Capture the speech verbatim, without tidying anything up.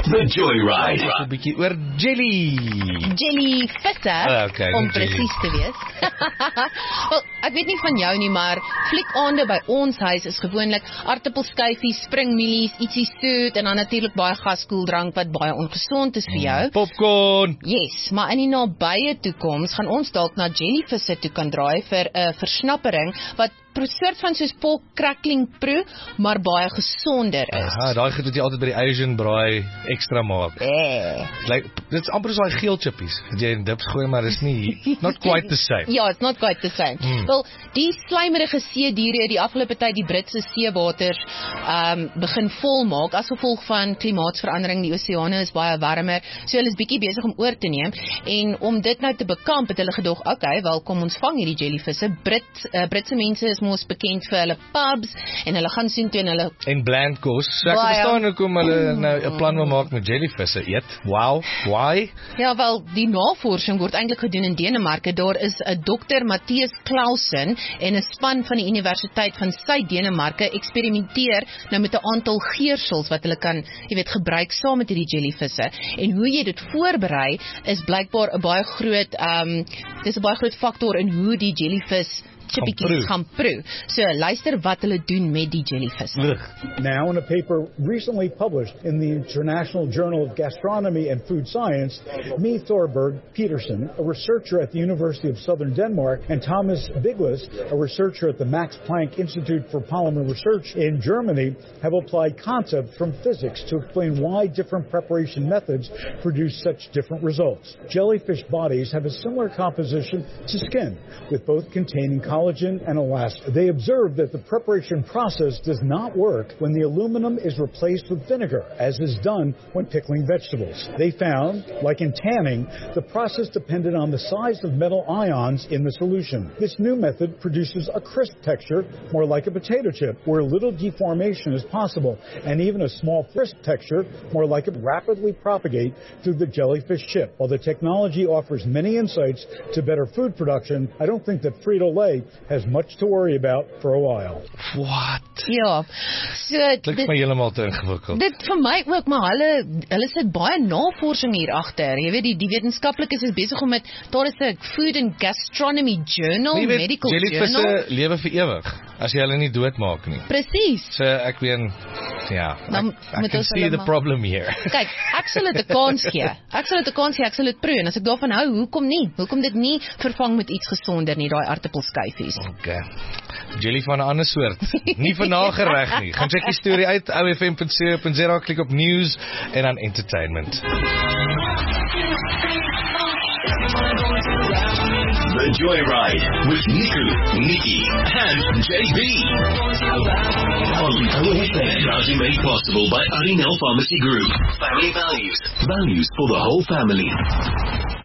The Joyride. So 'n bietjie oor jelly. Jellyvisse, uh, okay, om jelly. presies te wees. Wel, ek weet nie van jou nie, maar fliekaande by ons huis is gewoonlik aartappelskyfies, springmielies, ietsie soet en dan natuurlik baie gaskoeldrank wat baie ongesond is vir jou. Mm, popcorn. Yes, maar in die nabye toekoms gaan ons dalk na jellyvisse toe kan draai vir 'n uh, versnappering wat 'n soort van soos pork crackling proe, maar baie gesonder is. Aha, daai goed wat jy altyd by die Asian braai ekstra maak. Eh. Like, dit is amper so daai geel chippies. Dat jy in dips gooi, maar dis nie not quite the same. Ja, it's not quite the same. Mm. Wel, die slijmerige seediere het die afgelope tyd die Britse seewaters um, begin volmaak as gevolg van klimaatsverandering. Die oseane is baie warmer, so hulle is bietjie besig om oor te neem. En om dit nou te bekamp, het hulle gedog, okay, wel kom ons vang hierdie jellyvisse. Brit, uh, Britse mense is mos bekend vir hulle pubs en hulle gaan sien toe en hulle En bland kos. So ek Baie. verstaan hoekom hulle nou 'n plan wil maak met jellyvisse eet. Wow, why? Ja, wel, die navorsing word eintlik gedoen in Denemarke. Daar is 'n dokter Matthias Clausen en 'n span van die Universiteit van Suid-Denemarke eksperimenteer nou met 'n aantal geursels wat hulle kan, jy weet, gebruik saam met hierdie jellyvisse. En hoe jy dit voorberei is blykbaar 'n baie groot um dis 'n baie groot faktor in hoe die jellyvis chippietjies gaan proe. So luister wat hulle doen met die jellyvisse. Now, in a paper recently published in the International Journal of Gastronomy and Food Science, Me Thorberg Peterson, a researcher at the University of Southern Denmark, and Thomas Biglis, a researcher at the Max Planck Institute for Polymer Research in Germany, have applied concepts from physics to explain why different preparation methods produce such different results. Jellyfish bodies have a similar composition to skin, with both containing collagen and elastin. They observed that the preparation process does not work when the aluminum is replaced with vinegar, as is done when pickling vegetables. They found, like in tanning, the process depended on the size of metal ions in the solution. This new method produces a crisp texture, more like a potato chip, where little deformation is possible, and even a small crisp texture, more like it rapidly propagate through the jellyfish chip. While the technology offers many insights to better food production, I don't think that Frito-Lay has much to worry about for a while. What? Ja, so Dit klink my heeltemal te ingewikkeld. Dit vir my ook, maar hulle hulle sit baie navorsing hier agter. Jy weet die die wetenskaplikes is besig om met daar is 'n Food and Gastronomy Journal, Nee, weet, Medical jellyvisse Journal. lewe vir ewig as jy hulle nie doodmaak nie. Presies. So ek weet ja, Dan ek, ek moet can ons see hulle the maar- problem here. Kyk, ek sal dit 'n kans gee. Ek sal dit 'n kans gee, ek sal dit proe en as ek daarvan hou, hoekom nie? Hoekom dit nie vervang met iets gesonder nie, daai aartappelskyfies. Okay. Jelly van 'n ander soort. Nie vir nagereg nie. Gaan check die storie uit o f m punt co punt za, klik op news en dan entertainment. The Joyride with Niku, Nikki, and J B. On O F M. Proudly made possible by Arinel Pharmacy Group. Family values. Values for the whole family.